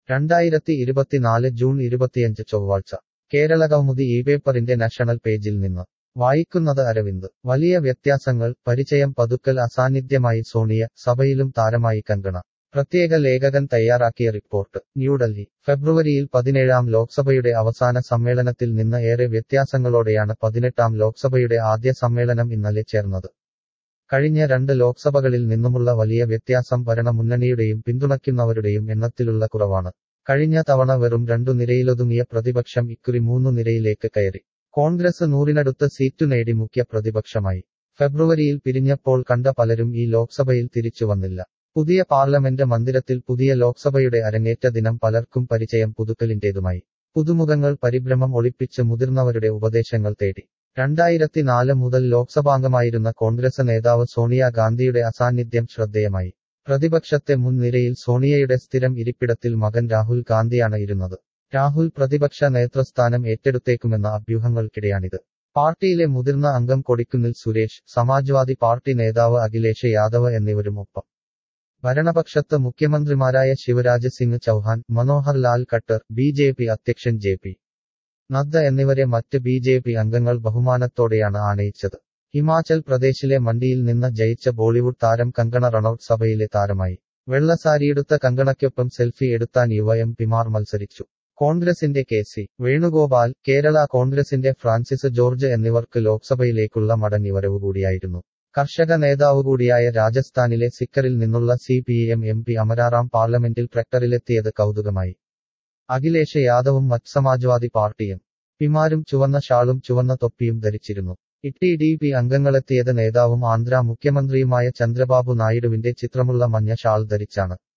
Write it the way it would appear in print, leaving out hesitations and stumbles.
2024 June 25 ചൊവ്വാഴ്ച Kerala Kaumudi ഇപേപ്പറിന്റെ national പേജിൽ നിന്ന് വായിക്കുന്നത് അരവിന്ദ്. വലിയ വ്യത്യാസങ്ങൾ, പരിചയം പതുക്കൽ അസാന്നിധ്യമായി സോണിയ, സഭയിലും താരമായി കങ്കണ. പ്രത്യേക ലേഖകൻ തയ്യാറാക്കിയ റിപ്പോർട്ട്. ന്യൂഡൽഹി. ഫെബ്രുവരിയിൽ 17ാം ലോക്സഭയുടെ അവസാന സമ്മേളനത്തിൽ നിന്ന് ഏറെ വ്യത്യാസങ്ങളോടെയാണ് 18ാം ലോക്സഭയുടെ ആദ്യ സമ്മേളനം ഇന്നലെ ചേർന്നത്. കഴിഞ്ഞ രണ്ട് ലോക്സഭകളിൽ നിന്നുമുള്ള വലിയ വ്യത്യാസം ഭരണ മുന്നണിയുടെയും പിന്തുണയ്ക്കുന്നവരുടെയും എണ്ണത്തിലുള്ള കുറവാണ്. കഴിഞ്ഞ തവണ വെറും 2 നിരയിലൊതുങ്ങിയ പ്രതിപക്ഷം ഇക്കുറി 3 നിരയിലേക്ക് കയറി. കോൺഗ്രസ് 100-നടുത്ത് സീറ്റു നേടി മുഖ്യ പ്രതിപക്ഷമായി. ഫെബ്രുവരിയിൽ പിരിഞ്ഞപ്പോൾ കണ്ട പലരും ഈ ലോക്സഭയിൽ തിരിച്ചു വന്നില്ല. പുതിയ പാർലമെന്റ് മന്ദിരത്തിൽ പുതിയ ലോക്സഭയുടെ അരങ്ങേറ്റ ദിനം പലർക്കും പരിചയം പുതുക്കലിന്റേതുമായി. പുതുമുഖങ്ങൾ പരിഭ്രമം ഒളിപ്പിച്ച് മുതിർന്നവരുടെ ഉപദേശങ്ങൾ തേടി. 2004 മുതൽ ലോക്സഭാംഗമായിരുന്ന കോൺഗ്രസ് നേതാവ് സോണിയ ഗാന്ധിയുടെ അസാന്നിധ്യം ശ്രദ്ധേയമായി. പ്രതിപക്ഷത്തെ മുൻനിരയിൽ സോണിയയുടെ സ്ഥിരം ഇരിപ്പിടത്തിൽ മകൻ രാഹുൽ ഗാന്ധിയാണ് ഇരുന്നത്. രാഹുൽ പ്രതിപക്ഷ നേതൃസ്ഥാനം ഏറ്റെടുത്തേക്കുമെന്ന അഭ്യൂഹങ്ങൾക്കിടെയാണിത്. പാർട്ടിയിലെ മുതിർന്ന അംഗം കൊടിക്കുന്നിൽ സുരേഷ്, സമാജ്വാദി പാർട്ടി നേതാവ് അഖിലേഷ് യാദവ് എന്നിവരും ഒപ്പം. ഭരണപക്ഷത്ത് മുഖ്യമന്ത്രിമാരായ ശിവരാജ് സിംഗ് ചൗഹാൻ, മനോഹർ ലാൽ ഖട്ടർ, ബി.ജെ.പി. അധ്യക്ഷൻ ജെ.പി. നദ്ദ എന്നിവരെ മറ്റ് ബി.ജെ.പി. അംഗങ്ങൾ ബഹുമാനത്തോടെയാണ് ആനയിച്ചത്. ഹിമാചൽ പ്രദേശിലെ മണ്ഡിയിൽ നിന്ന് ജയിച്ച ബോളിവുഡ് താരം കങ്കണ റണൌട്ട് സഭയിലെ താരമായി. വെള്ളസാരിയെടുത്ത കങ്കണയ്ക്കൊപ്പം സെൽഫി എടുത്താൻ യുവ എം.പിമാർ മത്സരിച്ചു. കോൺഗ്രസിന്റെ കെ.സി. വേണുഗോപാൽ, കേരള കോൺഗ്രസിന്റെ ഫ്രാൻസിസ് ജോർജ് എന്നിവർക്ക് ലോക്സഭയിലേക്കുള്ള മടങ്ങിവരവുകൂടിയായിരുന്നു. കർഷക നേതാവുകൂടിയായ രാജസ്ഥാനിലെ സിക്കറിൽ നിന്നുള്ള സി.പി.എം എം.പി അമരാറാം പാർലമെന്റിൽ ട്രാക്ടറിലെത്തിയത് കൗതുകമായി. അഖിലേഷ് യാദവും മറ്റ് സമാജ്വാദി പാർട്ടിയും പിമാരും ചുവന്ന ഷാളും ചുവന്ന തൊപ്പിയും ധരിച്ചിരുന്നു. ടി.ഡി.പി അംഗങ്ങളെത്തിയത് നേതാവും ആന്ധ്ര മുഖ്യമന്ത്രിയുമായ ചന്ദ്രബാബു നായിഡുവിന്റെ ചിത്രമുള്ള മഞ്ഞ ഷാൾ ധരിച്ചാണ്.